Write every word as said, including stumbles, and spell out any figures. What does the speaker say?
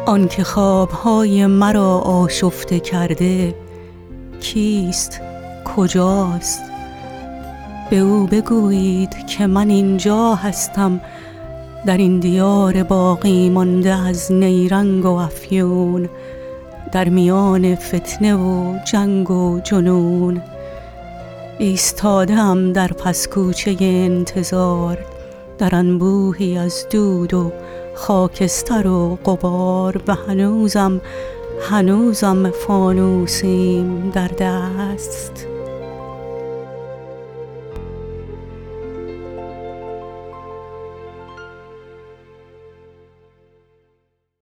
آن که خوابهای مرا آشفته کرده کیست؟ کجاست؟ به او بگویید که من اینجا هستم، در این دیار باقی مانده از نیرنگ و افیون، در میان فتنه و جنگ و جنون. ایستاده‌ام در پسکوچه انتظار، در انبوهی از دود و خاکستر و غبار، و هنوزم هنوزم فانوسیم در دست.